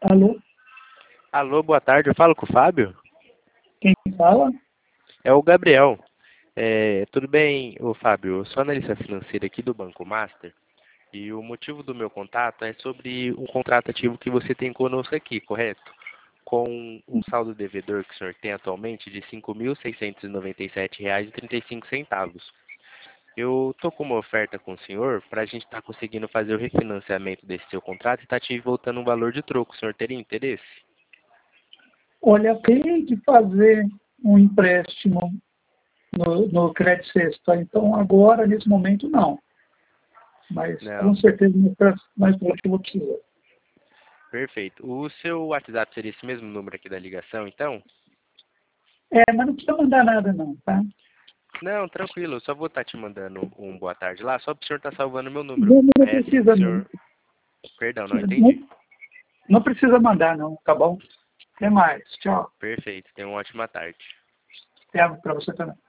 Alô, Alô, boa tarde. Eu falo com o Fábio? quem fala? É o Gabriel. Tudo bem, ô Fábio? Eu sou analista financeiro aqui do Banco Master e o motivo do meu contato é sobre um contrato ativo que você tem conosco aqui, correto? Com um saldo devedor que o senhor tem atualmente de R$ 5.697,35. Eu estou com uma oferta com o senhor para a gente estar conseguindo fazer o refinanciamento desse seu contrato e estar te voltando um valor de troco. O senhor teria interesse? Olha, acabei de fazer um empréstimo no Credit Sexta, então agora, nesse momento, não. Mas com Não. certeza mais próximo eu vou precisar. Perfeito. O seu WhatsApp seria esse mesmo número aqui da ligação, então? Mas não precisa mandar nada não, tá? Não, tranquilo. Eu só vou estar te mandando um boa tarde lá, só para o senhor estar salvando meu número. Não É assim que o precisa não. senhor... Perdão, não entendi. Não precisa mandar não, tá bom? Até mais. Tchau. Perfeito. Tenha uma ótima tarde. Até para você também.